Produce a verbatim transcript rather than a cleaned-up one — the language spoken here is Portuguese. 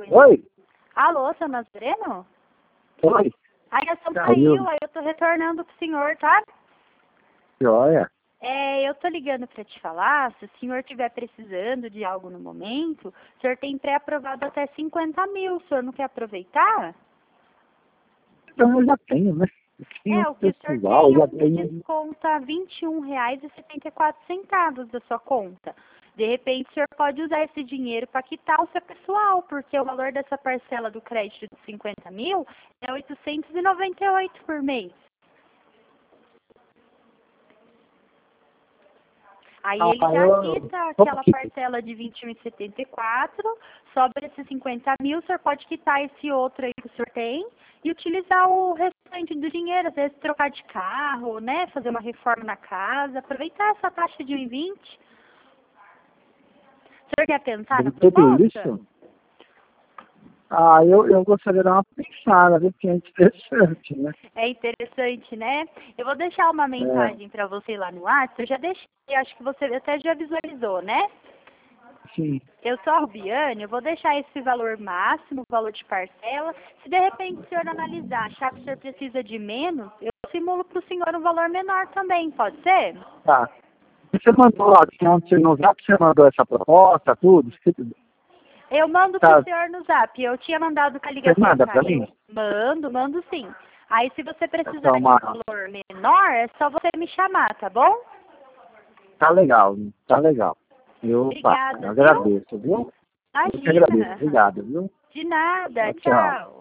Oi? Alô, seu Nazareno? Oi? Aí a ação Caiu. caiu, aí eu tô retornando pro senhor, tá? Joia. É, eu tô ligando pra te falar, se o senhor estiver precisando de algo no momento, o senhor tem pré-aprovado até cinquenta mil, o senhor não quer aproveitar? Então eu já tenho, né? Eu tenho É, um o que o senhor pessoal, tem é já um tenho... desconta vinte e um reais e setenta e quatro centavos da sua conta. De repente, o senhor pode usar esse dinheiro para quitar o seu pessoal, porque o valor dessa parcela do crédito de cinquenta mil é oitocentos e noventa e oito por mês. Aí Ah, ele já eu... quita Como aquela que... parcela de vinte e um e setenta e quatro, sobra esses cinquenta mil, o senhor pode quitar esse outro aí que o senhor tem e utilizar o restante do dinheiro, às vezes trocar de carro, né, fazer uma reforma na casa, aproveitar essa taxa de um e vinte. O senhor quer pensar na De tudo proposta? isso? Ah, eu, eu gostaria de dar uma pensada, viu? Que é interessante, né? É interessante, né? Eu vou deixar uma mensagem para você lá no WhatsApp, eu já deixei, acho que você até já visualizou, né? Sim. Eu sou a Rubiane, eu vou deixar esse valor máximo, o valor de parcela. Se de repente o senhor analisar, achar que o senhor precisa de menos, eu simulo para o senhor um valor menor também, pode ser? Tá. Você mandou lá, ontem no Zap, você mandou essa proposta, tudo? Eu mando para Tá. o senhor no Zap. Eu tinha mandado com a Você ligação manda pra caiu. mim? Mando, mando sim. Aí se você precisar Então, de um uma... valor menor, é só você me chamar, tá bom? Tá legal, tá legal. Eu, pá, Obrigada, viu? agradeço, viu? Eu que agradeço. Imagina. Obrigado, viu? De nada. Tchau. Tchau.